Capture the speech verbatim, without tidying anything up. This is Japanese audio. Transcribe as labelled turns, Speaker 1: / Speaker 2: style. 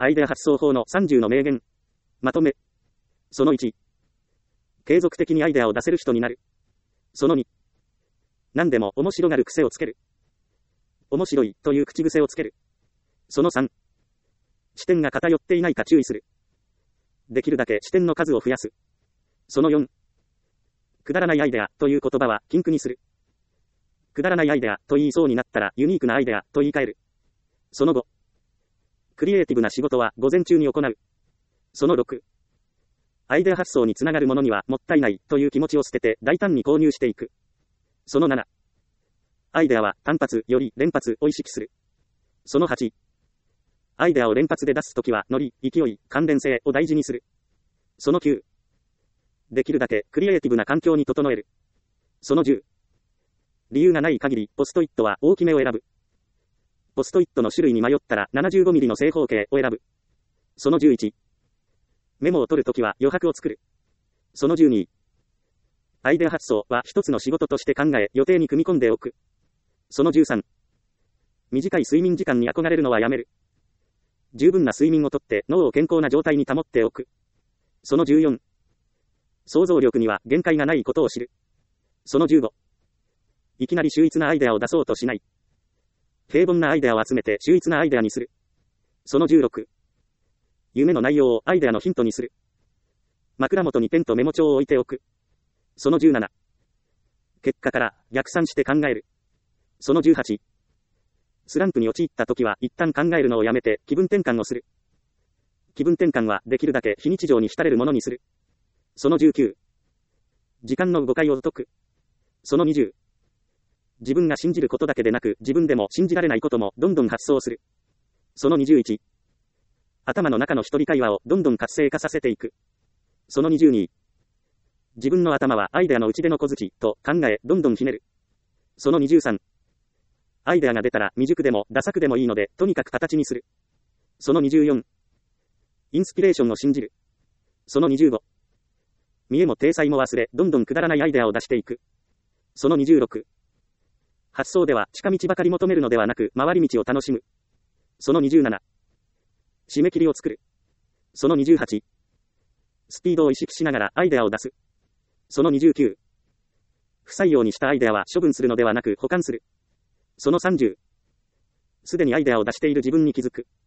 Speaker 1: アイデア発想法のさんじゅうの名言。まとめ。そのいち。継続的にアイデアを出せる人になる。そのに。何でも面白がる癖をつける。面白いという口癖をつける。そのさん。視点が偏っていないか注意する。できるだけ視点の数を増やす。そのよん。くだらないアイデアという言葉は禁句にする。くだらないアイデアと言いそうになったらユニークなアイデアと言い換える。そのご。クリエイティブな仕事は午前中に行う。そのろく。アイデア発想につながるものにはもったいないという気持ちを捨てて大胆に購入していく。そのなな。アイデアは単発より連発を意識する。そのはち。アイデアを連発で出すときはノリ、勢い、関連性を大事にする。そのきゅう。できるだけクリエイティブな環境に整える。そのじゅう。理由がない限りポストイットは大きめを選ぶ。ポストイットの種類に迷ったら ななじゅうごミリ の正方形を選ぶ。そのじゅういち。メモを取るときは余白を作る。そのじゅうに。アイデア発想は一つの仕事として考え予定に組み込んでおく。そのじゅうさん。短い睡眠時間に憧れるのはやめる。十分な睡眠をとって脳を健康な状態に保っておく。そのじゅうよん。想像力には限界がないことを知る。そのじゅうご。いきなり秀逸なアイデアを出そうとしない。平凡なアイデアを集めて秀逸なアイデアにする。そのじゅうろく。夢の内容をアイデアのヒントにする。枕元にペンとメモ帳を置いておく。そのじゅうなな。結果から逆算して考える。そのじゅうはち。スランプに陥った時は一旦考えるのをやめて気分転換をする。気分転換はできるだけ非日常に浸れるものにする。そのじゅうきゅう。時間の誤解を解く。そのにじゅう。自分が信じることだけでなく自分でも信じられないこともどんどん発想する。そのにじゅういち。頭の中の一人会話をどんどん活性化させていく。そのにじゅうに。自分の頭はアイデアの打ち出の小槌と考えどんどんひねる。そのにじゅうさん。アイデアが出たら未熟でもダサくでもいいのでとにかく形にする。そのにじゅうよん。インスピレーションを信じる。そのにじゅうご。見栄も体裁も忘れどんどんくだらないアイデアを出していく。そのにじゅうろく。発想では近道ばかり求めるのではなく回り道を楽しむ。そのにじゅうなな。締め切りを作る。そのにじゅうはち。スピードを意識しながらアイデアを出す。そのにじゅうきゅう。不採用にしたアイデアは処分するのではなく保管する。そのさんじゅう。すでにアイデアを出している自分に気づく。